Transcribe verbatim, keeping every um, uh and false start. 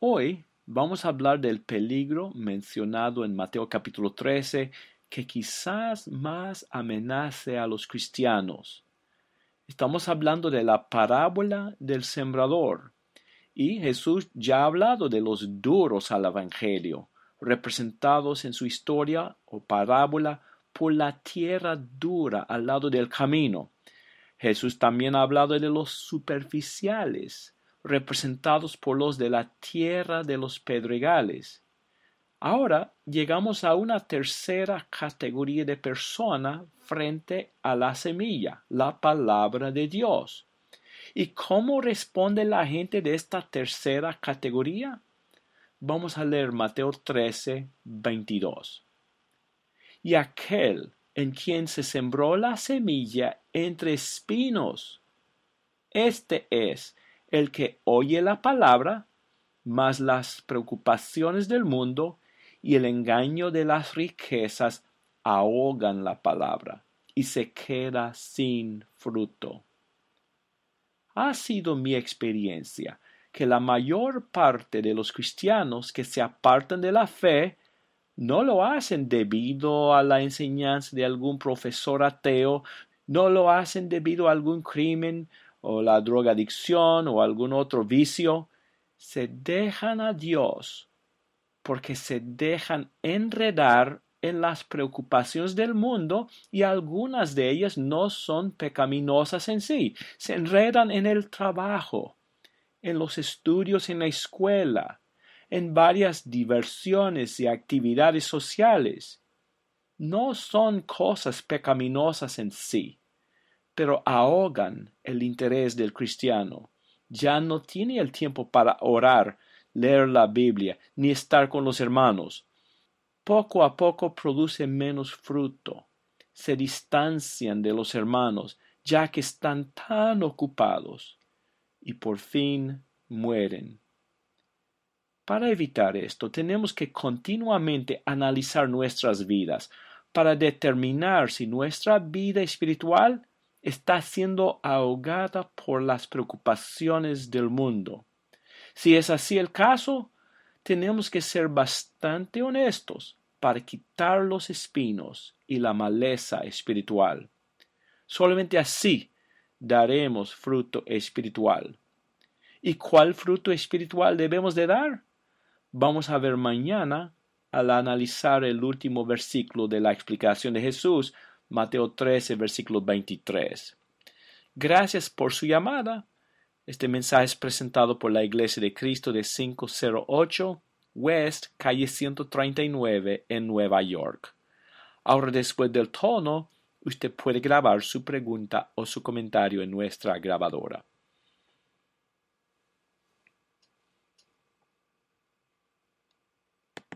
Hoy vamos a hablar del peligro mencionado en Mateo capítulo trece que quizás más amenace a los cristianos. Estamos hablando de la parábola del sembrador y Jesús ya ha hablado de los duros al evangelio, representados en su historia o parábola por la tierra dura al lado del camino. Jesús también ha hablado de los superficiales, representados por los de la tierra de los pedregales. Ahora llegamos a una tercera categoría de persona frente a la semilla, la palabra de Dios. ¿Y cómo responde la gente de esta tercera categoría? Vamos a leer Mateo trece, veintidós. Y aquel en quien se sembró la semilla entre espinos, este es el que oye la palabra, mas las preocupaciones del mundo y el engaño de las riquezas ahogan la palabra y se queda sin fruto. Ha sido mi experiencia que la mayor parte de los cristianos que se apartan de la fe no lo hacen debido a la enseñanza de algún profesor ateo, no lo hacen debido a algún crimen o la drogadicción o algún otro vicio. Se dejan a Dios porque se dejan enredar en las preocupaciones del mundo y algunas de ellas no son pecaminosas en sí. Se enredan en el trabajo, en los estudios en la escuela, en varias diversiones y actividades sociales. No son cosas pecaminosas en sí, pero ahogan el interés del cristiano. Ya no tiene el tiempo para orar, leer la Biblia, ni estar con los hermanos. Poco a poco produce menos fruto. Se distancian de los hermanos, ya que están tan ocupados, y por fin mueren. Para evitar esto, tenemos que continuamente analizar nuestras vidas para determinar si nuestra vida espiritual está siendo ahogada por las preocupaciones del mundo. Si es así el caso, tenemos que ser bastante honestos para quitar los espinos y la maleza espiritual. Solamente así daremos fruto espiritual. ¿Y cuál fruto espiritual debemos de dar? Vamos a ver mañana al analizar el último versículo de la explicación de Jesús, Mateo trece, versículo veintitrés. Gracias por su llamada. Este mensaje es presentado por la Iglesia de Cristo de quinientos ocho West, calle ciento treinta y nueve en Nueva York. Ahora, después del tono, usted puede grabar su pregunta o su comentario en nuestra grabadora.